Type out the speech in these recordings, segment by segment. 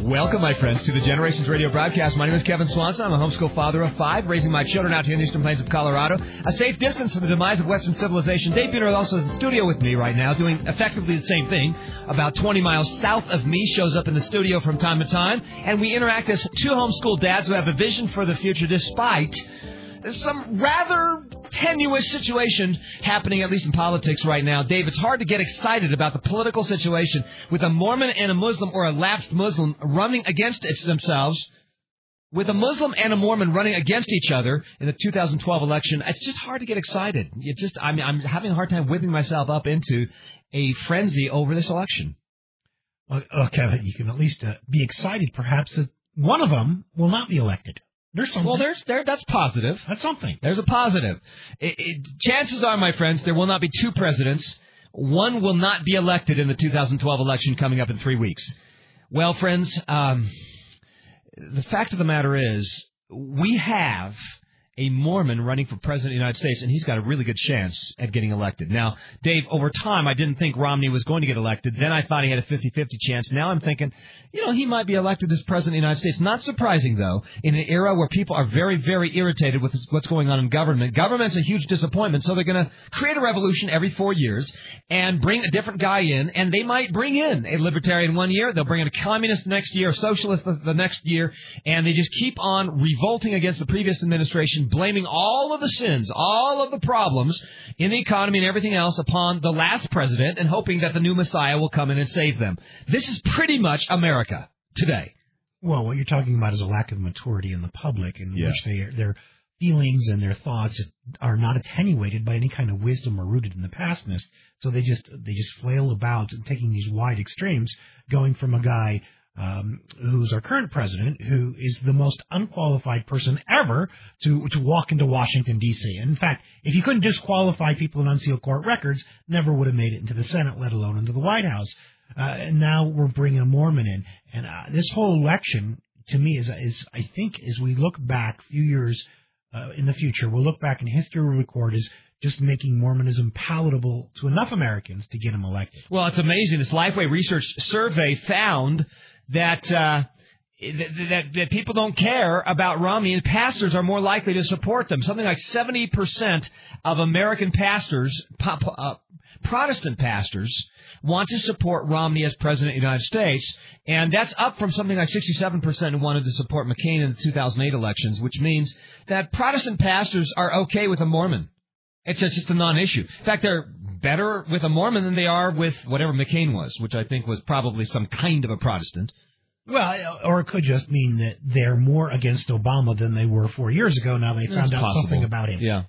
Welcome, my friends, to the Generations Radio broadcast. My name is Kevin Swanson. I'm a homeschool father of 5, raising my children out here in the eastern plains of Colorado. A safe distance from the demise of Western civilization. Dave Buhner also is in the studio with me right now, doing effectively the same thing. About 20 miles south of me, shows up in the studio from time to time. And we interact as two homeschool dads who have a vision for the future despite some rather tenuous situation happening, at least in politics right now. Dave, it's hard to get excited about the political situation with a Mormon and a Muslim or a lapsed Muslim running against themselves, with a Muslim and a Mormon running against each other in the 2012 election. It's just hard to get excited. I'm having a hard time whipping myself up into a frenzy over this election. Okay, you can at least be excited, perhaps, that one of them will not be elected. There's something. Well, that's positive. That's something. There's a positive. Chances are, my friends, there will not be two presidents. One will not be elected in the 2012 election coming up in 3 weeks. Well, friends, the fact of the matter is we have a Mormon running for president of the United States, and he's got a really good chance at getting elected. Now, Dave, over time, I didn't think Romney was going to get elected. Then I thought he had a 50-50 chance. Now I'm thinking, he might be elected as president of the United States. Not surprising, though, in an era where people are very, very irritated with what's going on in government. Government's a huge disappointment, so they're going to create a revolution every 4 years and bring a different guy in, and they might bring in a libertarian one year, they'll bring in a communist next year, a socialist the next year, and they just keep on revolting against the previous administration, blaming all of the sins, all of the problems in the economy and everything else upon the last president and hoping that the new Messiah will come in and save them. This is pretty much America today. Well, what you're talking about is a lack of maturity in the public in which their feelings and their thoughts are not attenuated by any kind of wisdom or rooted in the pastness. So they just flail about and taking these wide extremes, going from a guy who's our current president, who is the most unqualified person ever to walk into Washington, D.C. And in fact, if you couldn't disqualify people in unsealed court records, never would have made it into the Senate, let alone into the White House. And now we're bringing a Mormon in. And this whole election, to me, is I think, as we look back a few years in the future, we'll look back and history will record as just making Mormonism palatable to enough Americans to get him elected. Well, it's amazing. This Lifeway Research survey found that people don't care about Romney, and pastors are more likely to support them. Something like 70% of American pastors, Protestant pastors, want to support Romney as president of the United States, and that's up from something like 67% who wanted to support McCain in the 2008 elections, which means that Protestant pastors are okay with a Mormon. It's just a non-issue. In fact, they're better with a Mormon than they are with whatever McCain was, which I think was probably some kind of a Protestant. Well, or it could just mean that they're more against Obama than they were 4 years ago. Now they found out something about him. Yeah.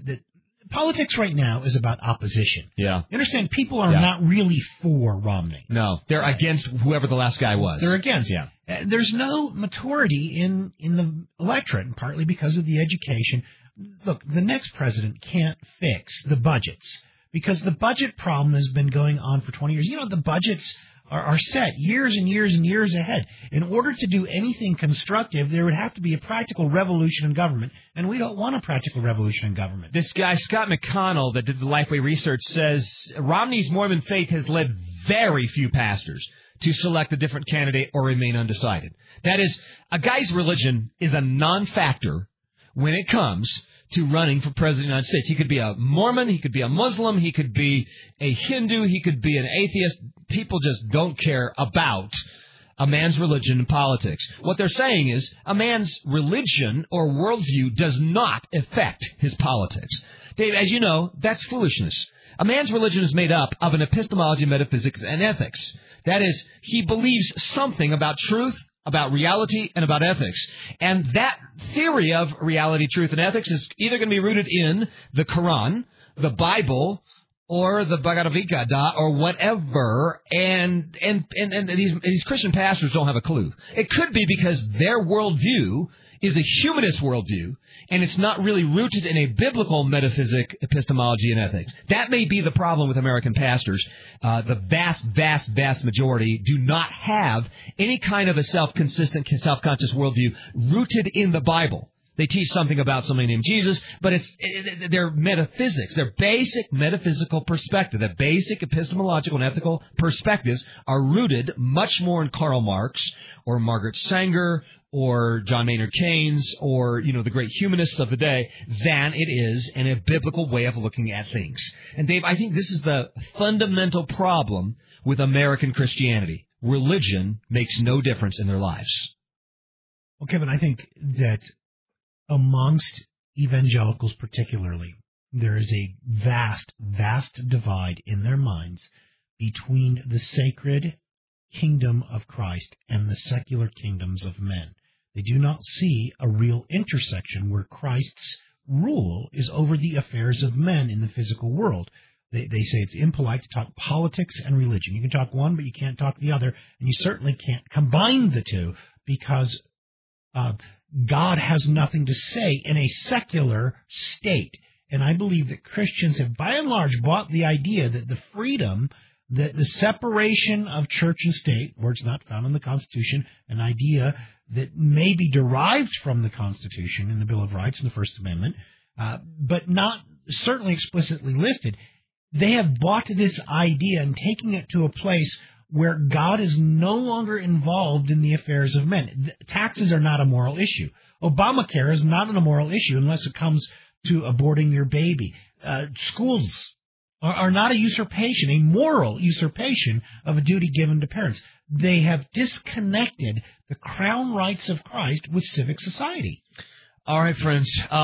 Politics right now is about opposition. Yeah. You understand? People are not really for Romney. No, they're against whoever the last guy was. They're against. Yeah. There's no maturity in the electorate, and partly because of the education. Look, the next president can't fix the budgets because the budget problem has been going on for 20 years. The budgets are set years and years and years ahead. In order to do anything constructive, there would have to be a practical revolution in government, and we don't want a practical revolution in government. This guy, Scott McConnell, that did the Lifeway research, says Romney's Mormon faith has led very few pastors to select a different candidate or remain undecided. That is, a guy's religion is a non-factor when it comes to running for president of the United States. He could be a Mormon, he could be a Muslim, he could be a Hindu, he could be an atheist. People just don't care about a man's religion and politics. What they're saying is a man's religion or worldview does not affect his politics. Dave, as you know, that's foolishness. A man's religion is made up of an epistemology, metaphysics, and ethics. That is, he believes something about truth, about reality, and about ethics. And that theory of reality, truth, and ethics is either going to be rooted in the Quran, the Bible, or the Bhagavad Gita, or whatever, and these Christian pastors don't have a clue. It could be because their worldview is a humanist worldview, and it's not really rooted in a biblical metaphysic, epistemology, and ethics. That may be the problem with American pastors. The vast majority do not have any kind of a self-consistent, self-conscious worldview rooted in the Bible. They teach something about somebody named Jesus, but they're metaphysics. They're basic metaphysical perspective. The basic epistemological and ethical perspectives are rooted much more in Karl Marx or Margaret Sanger or John Maynard Keynes or, the great humanists of the day than it is in a biblical way of looking at things. And Dave, I think this is the fundamental problem with American Christianity. Religion makes no difference in their lives. Well, Kevin, I think that amongst evangelicals particularly, there is a vast, vast divide in their minds between the sacred kingdom of Christ and the secular kingdoms of men. They do not see a real intersection where Christ's rule is over the affairs of men in the physical world. They say it's impolite to talk politics and religion. You can talk one, but you can't talk the other, and you certainly can't combine the two because God has nothing to say in a secular state. And I believe that Christians have, by and large, bought the idea that the freedom, that the separation of church and state, words not found in the Constitution, an idea that may be derived from the Constitution in the Bill of Rights in the First Amendment, but not certainly explicitly listed. They have bought this idea and taking it to a place where God is no longer involved in the affairs of men. Taxes are not a moral issue. Obamacare is not an immoral issue unless it comes to aborting your baby. Schools are not a usurpation, a moral usurpation of a duty given to parents. They have disconnected the crown rights of Christ with civic society. All right, friends.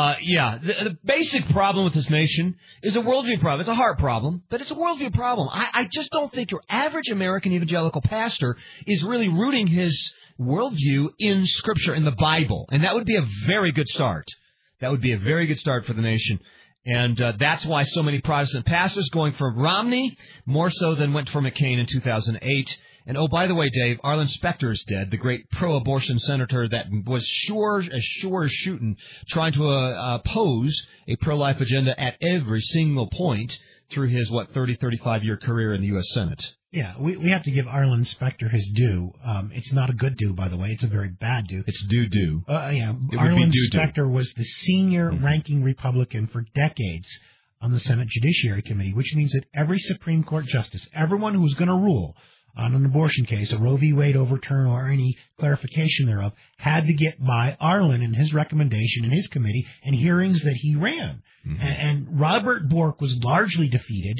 The basic problem with this nation is a worldview problem. It's a heart problem, but it's a worldview problem. I just don't think your average American evangelical pastor is really rooting his worldview in Scripture, in the Bible, and that would be a very good start. That would be a very good start for the nation. And that's why so many Protestant pastors going for Romney more so than went for McCain in 2008. And, oh, by the way, Dave, Arlen Specter is dead, the great pro-abortion senator that was sure as shooting, trying to oppose a pro-life agenda at every single point through his, 35-year career in the U.S. Senate. Yeah, we have to give Arlen Specter his due. It's not a good due, by the way. It's a very bad due. It's due. Arlen Specter was the senior ranking Republican for decades on the Senate Judiciary Committee, which means that every Supreme Court justice, everyone who was going to rule on an abortion case, a Roe v. Wade overturn or any clarification thereof, had to get by Arlen and his recommendation in his committee and hearings that he ran. Mm-hmm. And Robert Bork was largely defeated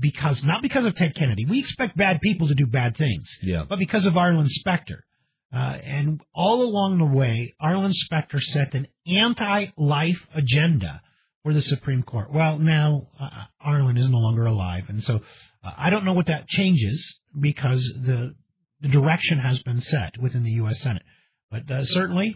not because of Ted Kennedy. We expect bad people to do bad things, but because of Arlen Specter. And all along the way, Arlen Specter set an anti-life agenda for the Supreme Court. Well, now Arlen is no longer alive, and so I don't know what that changes because the direction has been set within the U.S. Senate. But certainly,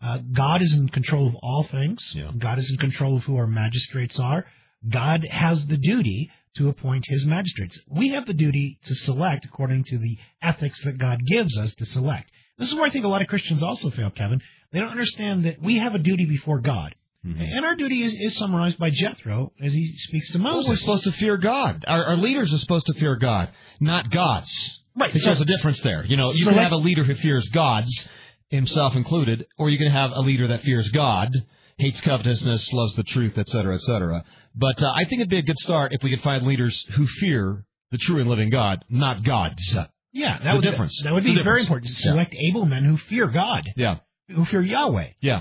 God is in control of all things. Yeah. God is in control of who our magistrates are. God has the duty to appoint his magistrates. We have the duty to select according to the ethics that God gives us to select. This is where I think a lot of Christians also fail, Kevin. They don't understand that we have a duty before God. Mm-hmm. And our duty is summarized by Jethro as he speaks to Moses. Well, we're supposed to fear God. Our leaders are supposed to fear God, not gods. Right. There's a difference there. You can have a leader who fears gods, himself included, or you can have a leader that fears God, hates covetousness, loves the truth, et cetera, et cetera. But I think it'd be a good start if we could find leaders who fear the true and living God, not gods. Yeah, that would be very important. Select able men who fear God. Yeah. Who fear Yahweh. Yeah.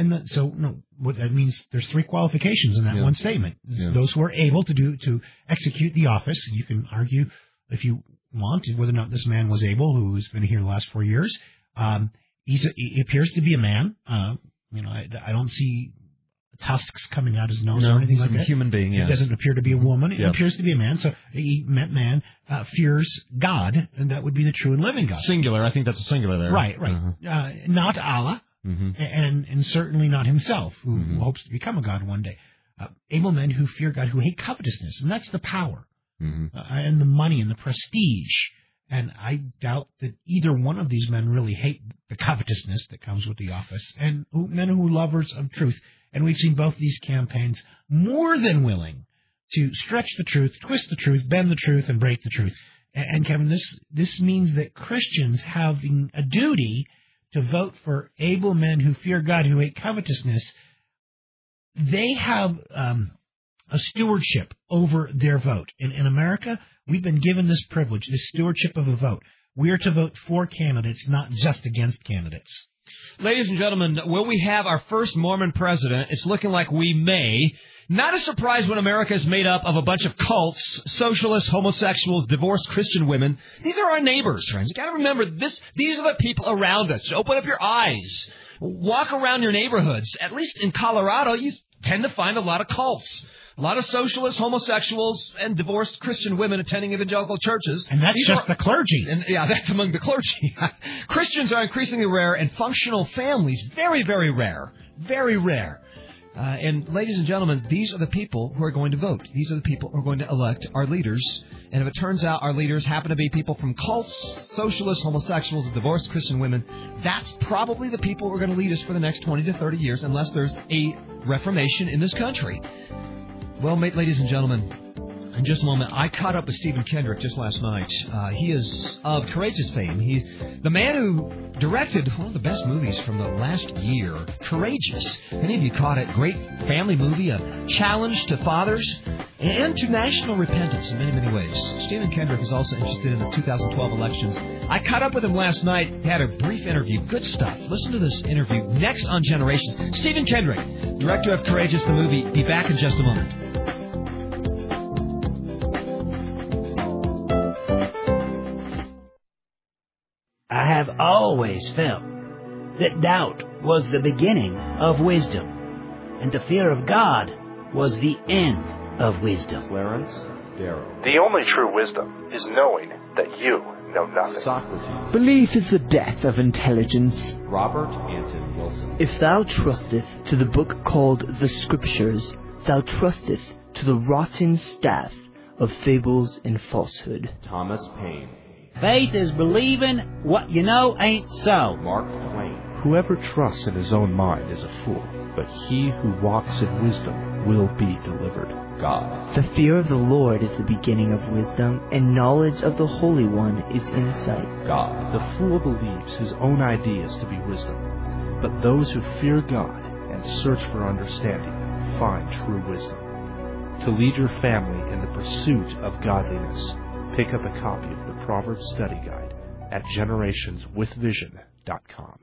What that means, there's three qualifications in that one statement. Yeah. Those who are able to execute the office. You can argue, if you want, whether or not this man was able, who's been here the last 4 years. He appears to be a man. I don't see tusks coming out his nose or anything like that. He's a human being, He doesn't appear to be a woman. He appears to be a man. So he meant man, fears God, and that would be the true and living God. Singular. I think that's a singular there. Right. Uh-huh. Not Allah, and certainly not himself, who hopes to become a God one day. Able men who fear God, who hate covetousness, and that's the power, and the money and the prestige. And I doubt that either one of these men really hate the covetousness that comes with the office, and men who are lovers of truth. And we've seen both these campaigns more than willing to stretch the truth, twist the truth, bend the truth, and break the truth. And Kevin, this means that Christians having a duty to vote for able men who fear God, who hate covetousness, they have a stewardship over their vote. In America, we've been given this privilege, this stewardship of a vote. We are to vote for candidates, not just against candidates. Ladies and gentlemen, will we have our first Mormon president? It's looking like we may. Not a surprise when America is made up of a bunch of cults, socialists, homosexuals, divorced Christian women. These are our neighbors, friends. You got to remember this. These are the people around us. Open up your eyes. Walk around your neighborhoods. At least in Colorado, you tend to find a lot of cults. A lot of socialists, homosexuals, and divorced Christian women attending evangelical churches. And that's just the clergy. And, yeah, that's among the clergy. Christians are increasingly rare, and functional families, very, very rare. Very rare. And ladies and gentlemen, these are the people who are going to vote. These are the people who are going to elect our leaders. And if it turns out our leaders happen to be people from cults, socialists, homosexuals, and divorced Christian women, that's probably the people who are going to lead us for the next 20 to 30 years, unless there's a reformation in this country. Well, ladies and gentlemen, in just a moment, I caught up with Stephen Kendrick just last night. He is of Courageous fame. He's the man who directed one of the best movies from the last year, Courageous. Many of you caught it. Great family movie, a challenge to fathers and to national repentance in many, many ways. Stephen Kendrick is also interested in the 2012 elections. I caught up with him last night, had a brief interview. Good stuff. Listen to this interview next on Generations. Stephen Kendrick, director of Courageous, the movie. Be back in just a moment. I have always felt that doubt was the beginning of wisdom, and the fear of God was the end of wisdom. Clarence Darrow. The only true wisdom is knowing that you know nothing. Socrates. Belief is the death of intelligence. Robert Anton Wilson. If thou trusteth to the book called the Scriptures, thou trusteth to the rotten staff of fables and falsehood. Thomas Paine. Faith is believing what you know ain't so. Mark Twain. Whoever trusts in his own mind is a fool, but he who walks in wisdom will be delivered. God. The fear of the Lord is the beginning of wisdom, and knowledge of the Holy One is insight. God. The fool believes his own ideas to be wisdom, but those who fear God and search for understanding find true wisdom. To lead your family in the pursuit of godliness, pick up a copy of the Proverbs Study Guide at generationswithvision.com.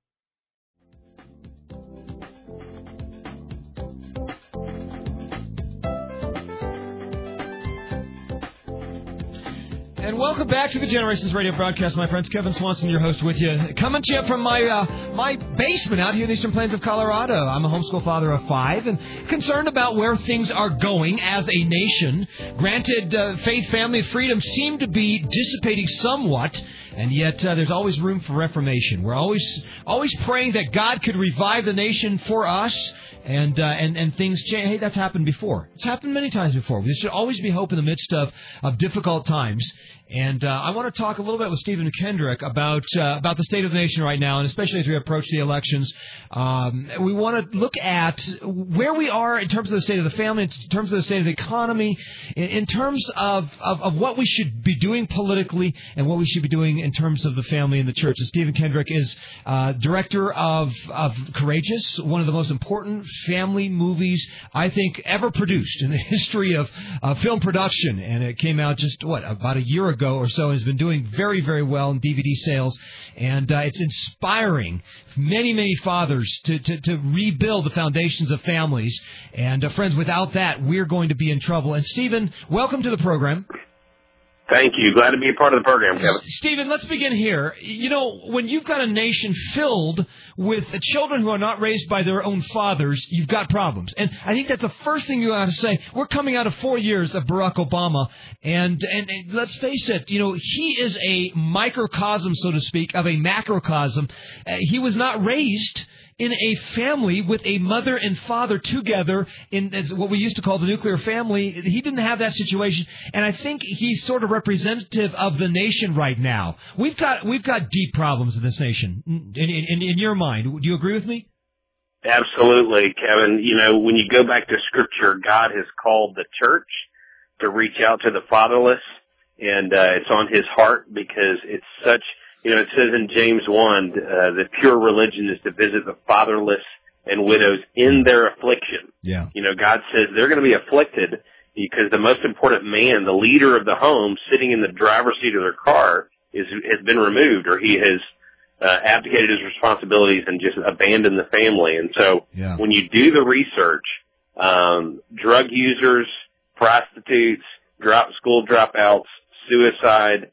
And welcome back to the Generations Radio broadcast, my friends. Kevin Swanson, your host, with you. Coming to you from my basement out here in the Eastern Plains of Colorado. I'm a homeschool father of 5 and concerned about where things are going as a nation. Granted, faith, family, freedom seem to be dissipating somewhat, and yet there's always room for reformation. We're always praying that God could revive the nation for us. And things change. Hey, that's happened before. It's happened many times before. There should always be hope in the midst of difficult times. And I want to talk a little bit with Stephen Kendrick about the state of the nation right now, and especially as we approach the elections. We want to look at where we are in terms of the state of the family, in terms of the state of the economy, in terms of what we should be doing politically and what we should be doing in terms of the family and the church. And Stephen Kendrick is director of Courageous, one of the most important family movies I think ever produced in the history of film production. And it came out just, about a year ago or so, and has been doing very, very well in DVD sales. And it's inspiring many, many fathers to rebuild the foundations of families. And friends, without that, we're going to be in trouble. And Stephen, welcome to the program. Thank you. Glad to be a part of the program, Kevin. Stephen, let's begin here. You know, when you've got a nation filled with children who are not raised by their own fathers, you've got problems. And I think that's the first thing you ought to say. We're coming out of 4 years of Barack Obama, and let's face it, you know, he is a microcosm, so to speak, of a macrocosm. He was not raised in a family with a mother and father together in what we used to call the nuclear family. He didn't have that situation, and I think he's sort of representative of the nation right now. We've got deep problems in this nation. In your mind, do you agree with me? Absolutely, Kevin. You know, when you go back to Scripture, God has called the church to reach out to the fatherless, and it's on His heart because it's such. You know, it says in James 1 that pure religion is to visit the fatherless and widows in their affliction. Yeah. You know, God says they're going to be afflicted because the most important man, the leader of the home, sitting in the driver's seat of their car, has been removed, or he has abdicated his responsibilities and just abandoned the family. And so when you do the research, drug users, prostitutes, school dropouts, suicide,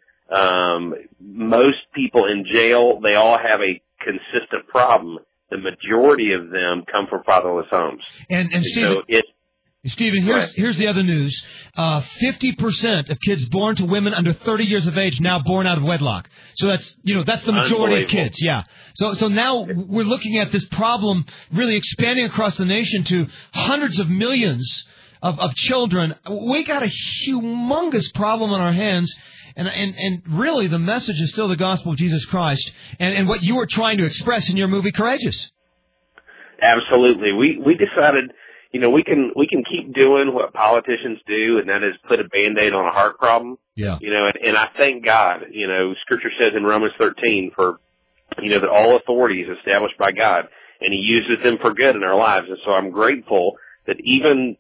most people in jail, they all have a consistent problem. The majority of them come from fatherless homes. And Stephen, here's the other news. 50% of kids born to women under 30 years of age now born out of wedlock. So that's the majority of kids. Yeah. So now we're looking at this problem really expanding across the nation to hundreds of millions of children. We got a humongous problem on our hands. And really the message is still the gospel of Jesus Christ and what you were trying to express in your movie Courageous. Absolutely. We decided, we can keep doing what politicians do, and that is put a Band-Aid on a heart problem. Yeah. And I thank God, Scripture says in Romans 13 that all authority is established by God, and He uses them for good in our lives. And so I'm grateful that even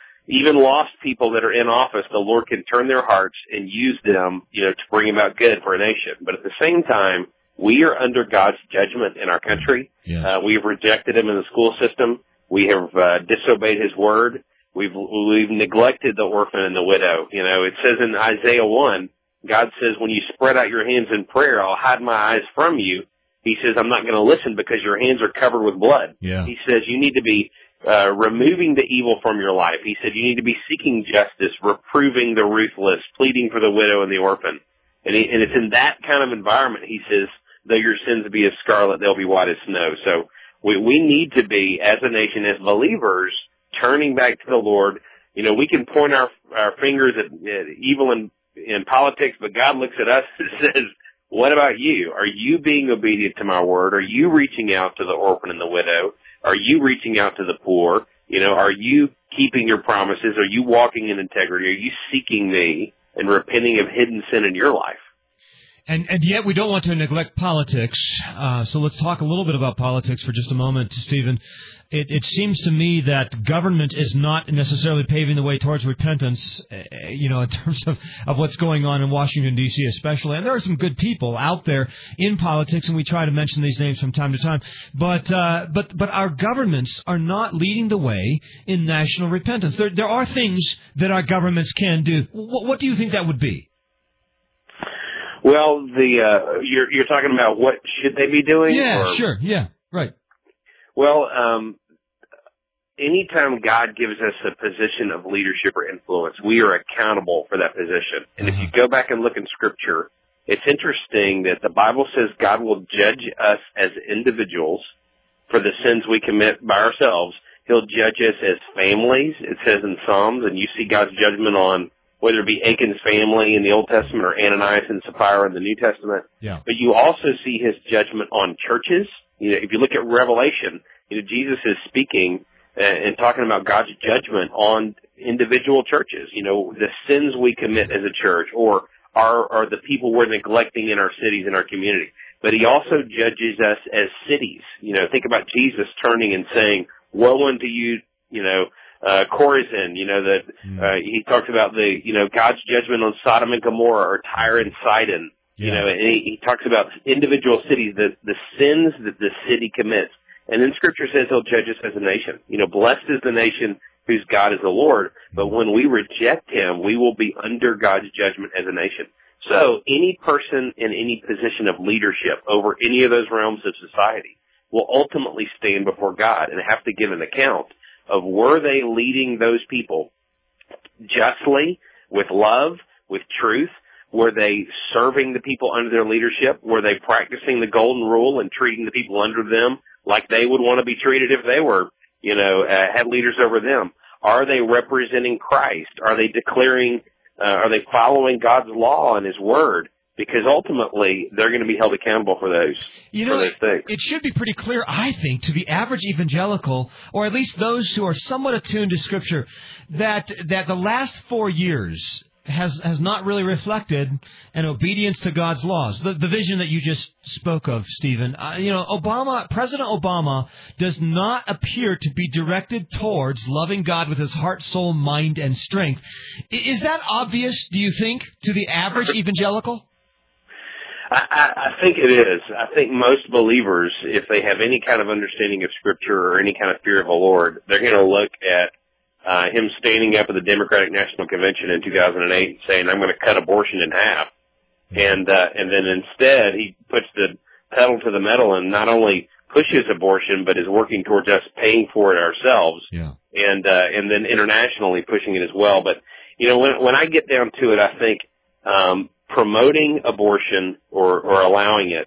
lost people that are in office, the Lord can turn their hearts and use them, to bring about good for a nation. But at the same time, we are under God's judgment in our country. Yeah. We have rejected Him in the school system. We have disobeyed His word. We've neglected the orphan and the widow. It says in Isaiah 1, God says, when you spread out your hands in prayer, I'll hide my eyes from you. He says, I'm not going to listen because your hands are covered with blood. Yeah. He says, you need to be removing the evil from your life. He said, you need to be seeking justice, reproving the ruthless, pleading for the widow and the orphan. And it's in that kind of environment, he says, though your sins be as scarlet, they'll be white as snow. So we need to be, as a nation, as believers, turning back to the Lord. We can point our fingers at evil in politics, but God looks at us and says, what about you? Are you being obedient to my word? Are you reaching out to the orphan and the widow? Are you reaching out to the poor? Are you keeping your promises? Are you walking in integrity? Are you seeking me and repenting of hidden sin in your life? And yet we don't want to neglect politics. So let's talk a little bit about politics for just a moment, Stephen. It seems to me that government is not necessarily paving the way towards repentance, in terms of what's going on in Washington, D.C. especially. And there are some good people out there in politics, and we try to mention these names from time to time. But our governments are not leading the way in national repentance. There are things that our governments can do. What do you think that would be? Well, you're talking about what should they be doing? Yeah, sure. Yeah, right. Well, anytime God gives us a position of leadership or influence, we are accountable for that position. And if you go back and look in Scripture, it's interesting that the Bible says God will judge us as individuals for the sins we commit by ourselves. He'll judge us as families, it says in Psalms, and you see God's judgment on whether it be Achan's family in the Old Testament or Ananias and Sapphira in the New Testament. Yeah. But you also see His judgment on churches. If you look at Revelation, Jesus is speaking and talking about God's judgment on individual churches. The sins we commit as a church or are the people we're neglecting in our cities and our community. But He also judges us as cities. Think about Jesus turning and saying, woe unto you, Chorazin, he talks about God's judgment on Sodom and Gomorrah or Tyre and Sidon, and he talks about individual cities, the sins that the city commits. And then Scripture says He'll judge us as a nation. Blessed is the nation whose God is the Lord. But when we reject Him, we will be under God's judgment as a nation. So any person in any position of leadership over any of those realms of society will ultimately stand before God and have to give an account of were they leading those people justly, with love, with truth? Were they serving the people under their leadership? Were they practicing the golden rule and treating the people under them like they would want to be treated if they were, had leaders over them? Are they representing Christ? Are they are they following God's law and His word? Because ultimately, they're going to be held accountable for those things. It should be pretty clear, I think, to the average evangelical, or at least those who are somewhat attuned to Scripture, that the last 4 years has not really reflected an obedience to God's laws. The vision that you just spoke of, Stephen, President Obama does not appear to be directed towards loving God with his heart, soul, mind, and strength. Is that obvious, do you think, to the average evangelical? I think it is. I think most believers, if they have any kind of understanding of Scripture or any kind of fear of the Lord, they're going to look at him standing up at the Democratic National Convention in 2008 saying, I'm going to cut abortion in half. And then instead he puts the pedal to the metal and not only pushes abortion, but is working towards us paying for it ourselves. Yeah. And then internationally pushing it as well. But, when I get down to it, I think, promoting abortion or allowing it,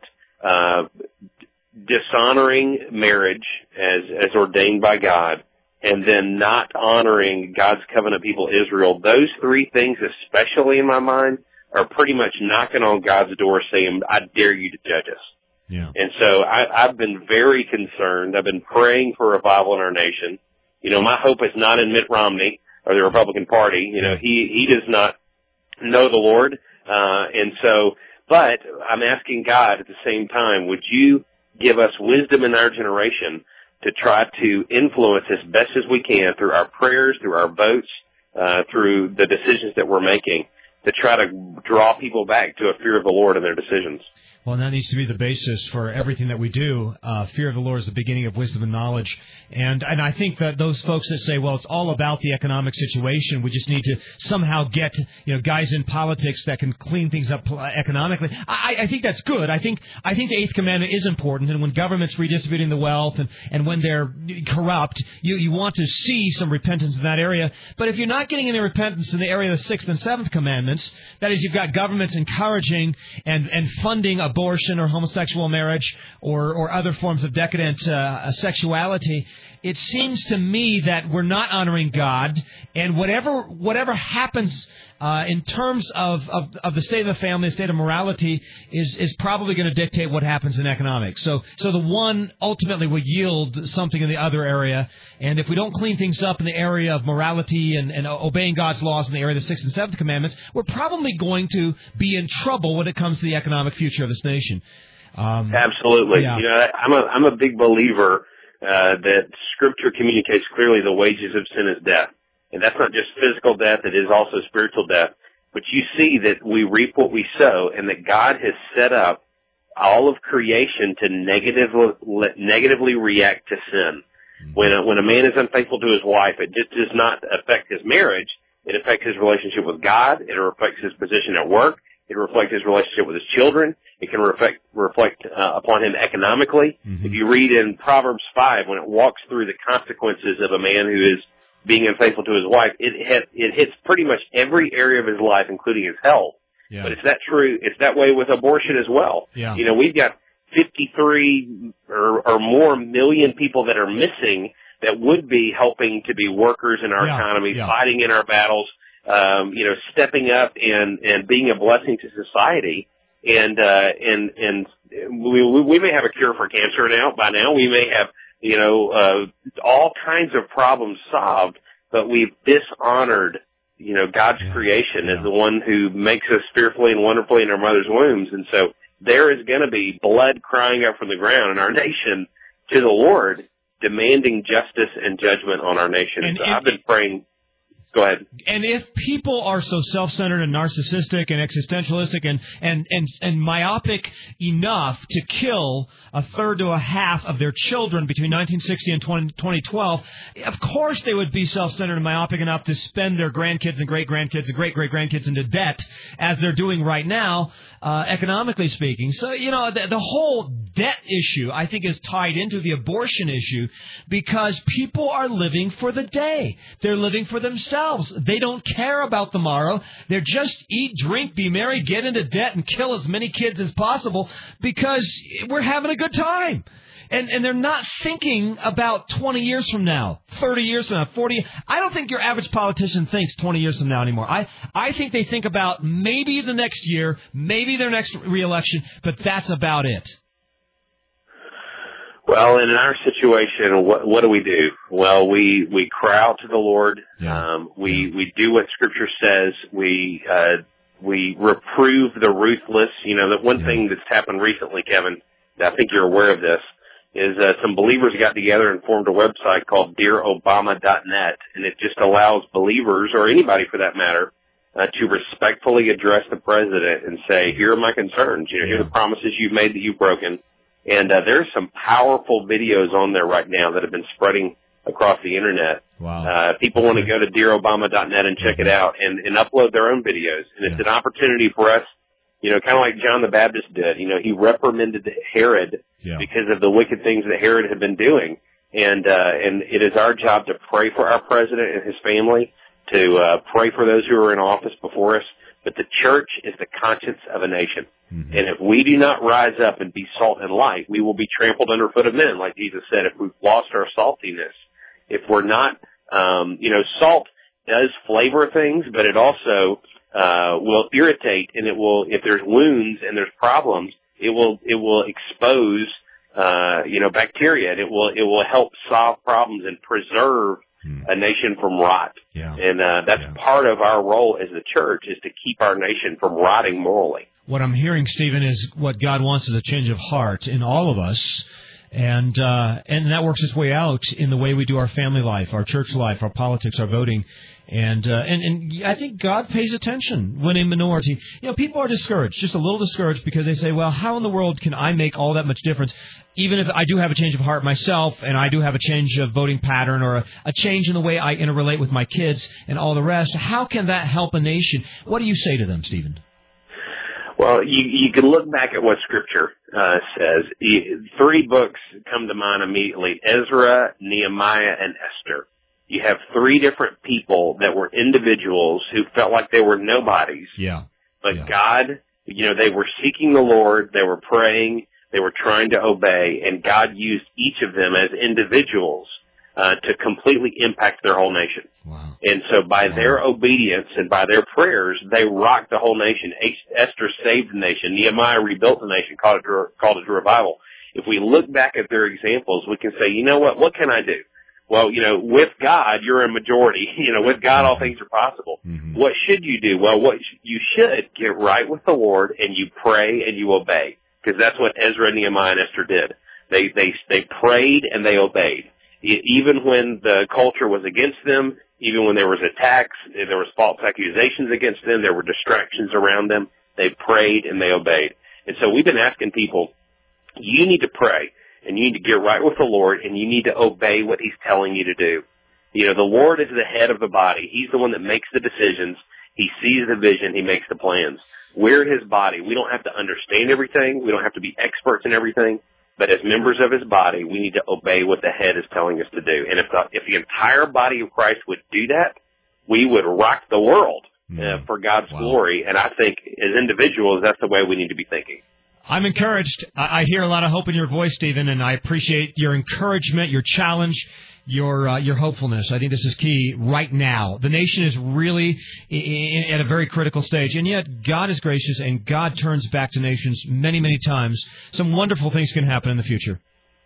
dishonoring marriage as ordained by God, and then not honoring God's covenant people, Israel, those three things, especially in my mind, are pretty much knocking on God's door saying, I dare you to judge us. Yeah. And so I've been very concerned. I've been praying for revival in our nation. My hope is not in Mitt Romney or the Republican Party. He does not know the Lord. But I'm asking God at the same time, would you give us wisdom in our generation to try to influence as best as we can through our prayers, through our votes, through the decisions that we're making, to try to draw people back to a fear of the Lord in their decisions. Well, and that needs to be the basis for everything that we do. Fear of the Lord is the beginning of wisdom and knowledge. And I think that those folks that say, well, it's all about the economic situation, we just need to somehow get guys in politics that can clean things up economically. I think that's good. I think the Eighth Commandment is important. And when government's redistributing the wealth and when they're corrupt, you want to see some repentance in that area. But if you're not getting any repentance in the area of the Sixth and Seventh Commandments, that is, you've got governments encouraging and funding abortion or homosexual marriage or other forms of decadent sexuality, it seems to me that we're not honoring God, and whatever happens in terms of the state of the family, the state of morality, is probably going to dictate what happens in economics. So the one ultimately will yield something in the other area, and if we don't clean things up in the area of morality and obeying God's laws in the area of the Sixth and Seventh Commandments, we're probably going to be in trouble when it comes to the economic future of this nation. Absolutely. Yeah. I'm a big believer that Scripture communicates clearly the wages of sin is death. And that's not just physical death, it is also spiritual death. But you see that we reap what we sow, and that God has set up all of creation to negatively react to sin. When a man is unfaithful to his wife, it just does not affect his marriage. It affects his relationship with God. It affects his position at work. It reflects his relationship with his children. It can reflect upon him economically. Mm-hmm. If you read in Proverbs 5, when it walks through the consequences of a man who is being unfaithful to his wife, it hits pretty much every area of his life, including his health. Yeah. But it's that way with abortion as well. Yeah. We've got 53 or more million people that are missing that would be helping to be workers in our economy, fighting in our battles, stepping up and being a blessing to society. And we may have a cure for cancer by now. We may have, all kinds of problems solved, but we've dishonored, God's creation as the one who makes us fearfully and wonderfully in our mother's wombs. And so there is going to be blood crying up from the ground in our nation to the Lord, demanding justice and judgment on our nation. And so I've been praying. Go ahead. And if people are so self-centered and narcissistic and existentialistic and myopic enough to kill a third to a half of their children between 1960 and 2012, of course they would be self-centered and myopic enough to spend their grandkids and great-grandkids and great-great-grandkids into debt, as they're doing right now, economically speaking. So, the whole debt issue, I think, is tied into the abortion issue because people are living for the day. They're living for themselves. They don't care about tomorrow. They're just eat, drink, be merry, get into debt, and kill as many kids as possible because we're having a good time. And they're not thinking about 20 years from now, 30 years from now, 40. I don't think your average politician thinks 20 years from now anymore. I think they think about maybe the next year, maybe their next reelection, but that's about it. Well, in our situation, what do we do? Well, we cry out to the Lord. Yeah. We do what Scripture says. We reprove the ruthless. The one thing that's happened recently, Kevin, I think you're aware of this, is some believers got together and formed a website called DearObama.net, and it just allows believers, or anybody for that matter, to respectfully address the president and say, here are my concerns. Here are the promises you've made that you've broken. And there's some powerful videos on there right now that have been spreading across the Internet. Wow. People want to go to DearObama.net and check it out and upload their own videos. And it's an opportunity for us, kind of like John the Baptist did. He reprimanded Herod because of the wicked things that Herod had been doing. And it is our job to pray for our president and his family, to pray for those who are in office before us. But the church is the conscience of a nation. Mm-hmm. And if we do not rise up and be salt and light, we will be trampled underfoot of men, like Jesus said, if we've lost our saltiness. If we're not, salt does flavor things, but it also will irritate, and it will, if there's wounds and there's problems, it will expose, bacteria, and it will help solve problems and preserve a nation from rot. Yeah. And that's part of our role as the church, is to keep our nation from rotting morally. What I'm hearing, Stephen, is what God wants is a change of heart in all of us, and that works its way out in the way we do our family life, our church life, our politics, our voting. And I think God pays attention when a minority, people are discouraged, just a little discouraged, because they say, well, how in the world can I make all that much difference, even if I do have a change of heart myself, and I do have a change of voting pattern, or a change in the way I interrelate with my kids and all the rest? How can that help a nation? What do you say to them, Stephen? Well, you can look back at what Scripture says. 3 books come to mind immediately: Ezra, Nehemiah, and Esther. You have 3 different people that were individuals who felt like they were nobodies. Yeah. But God, they were seeking the Lord, they were praying, they were trying to obey, and God used each of them as individuals to completely impact their whole nation. Wow. And so by their obedience and by their prayers, they rocked the whole nation. Esther saved the nation. Nehemiah rebuilt the nation, called it to revival. If we look back at their examples, we can say, what can I do? Well, with God, you're a majority. With God, all things are possible. Mm-hmm. What should you do? Well, you should get right with the Lord, and you pray and you obey, because that's what Ezra, Nehemiah, and Esther did. They prayed and they obeyed. Even when the culture was against them, even when there was attacks, there was false accusations against them, there were distractions around them, they prayed and they obeyed. And so we've been asking people, you need to pray, and you need to get right with the Lord, and you need to obey what He's telling you to do. The Lord is the head of the body. He's the one that makes the decisions. He sees the vision. He makes the plans. We're His body. We don't have to understand everything. We don't have to be experts in everything. But as members of His body, we need to obey what the head is telling us to do. And if the entire body of Christ would do that, we would rock the world for God's glory. And I think as individuals, that's the way we need to be thinking. I'm encouraged. I hear a lot of hope in your voice, Stephen, and I appreciate your encouragement, your challenge, your hopefulness. I think this is key right now. The nation is really at a very critical stage, and yet God is gracious, and God turns back to nations many, many times. Some wonderful things can happen in the future.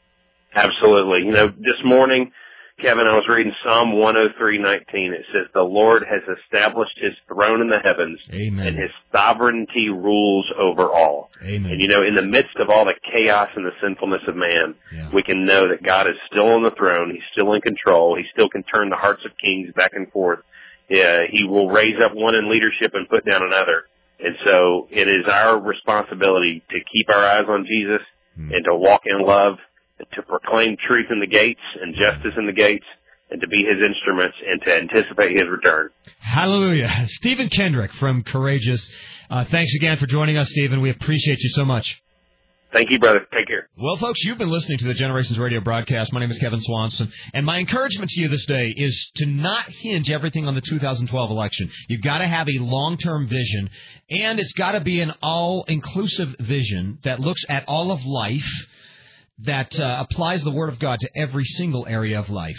Absolutely. This morning, Kevin, I was reading Psalm 103:19. It says, the Lord has established His throne in the heavens, Amen. And His sovereignty rules over all. Amen. And, in the midst of all the chaos and the sinfulness of man, we can know that God is still on the throne. He's still in control. He still can turn the hearts of kings back and forth. He will raise up one in leadership and put down another. And so it is our responsibility to keep our eyes on Jesus and to walk in love, to proclaim truth in the gates and justice in the gates, and to be His instruments and to anticipate His return. Hallelujah. Stephen Kendrick from Courageous. Thanks again for joining us, Stephen. We appreciate you so much. Thank you, brother. Take care. Well, folks, you've been listening to the Generations Radio broadcast. My name is Kevin Swanson, and my encouragement to you this day is to not hinge everything on the 2012 election. You've got to have a long-term vision, and it's got to be an all-inclusive vision that looks at all of life, that applies the Word of God to every single area of life.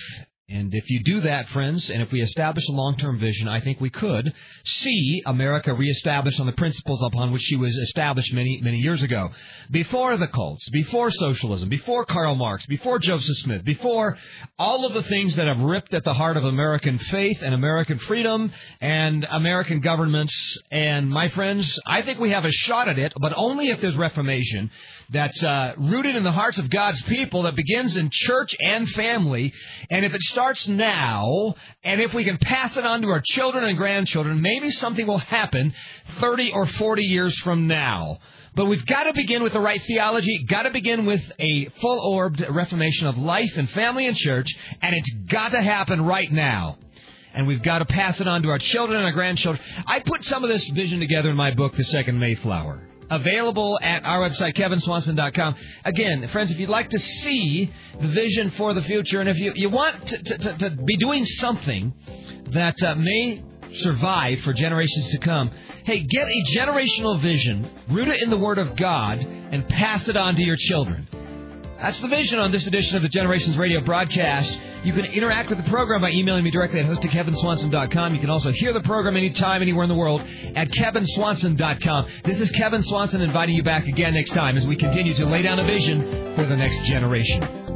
And if you do that, friends, and if we establish a long-term vision, I think we could see America reestablished on the principles upon which she was established many, many years ago. Before the cults, before socialism, before Karl Marx, before Joseph Smith, before all of the things that have ripped at the heart of American faith and American freedom and American governments. And, my friends, I think we have a shot at it, but only if there's reformation that's rooted in the hearts of God's people, that begins in church and family. And if it starts now, and if we can pass it on to our children and grandchildren, maybe something will happen 30 or 40 years from now. But we've got to begin with the right theology, got to begin with a full-orbed reformation of life and family and church, and it's got to happen right now. And we've got to pass it on to our children and our grandchildren. I put some of this vision together in my book, The Second Mayflower. Available at our website, KevinSwanson.com. Again, friends, if you'd like to see the vision for the future, and if you want to be doing something that may survive for generations to come, hey, get a generational vision, root it in the Word of God, and pass it on to your children. That's the vision on this edition of the Generations Radio broadcast. You can interact with the program by emailing me directly at host@kevinswanson.com. You can also hear the program anytime, anywhere in the world at kevinswanson.com. This is Kevin Swanson inviting you back again next time as we continue to lay down a vision for the next generation.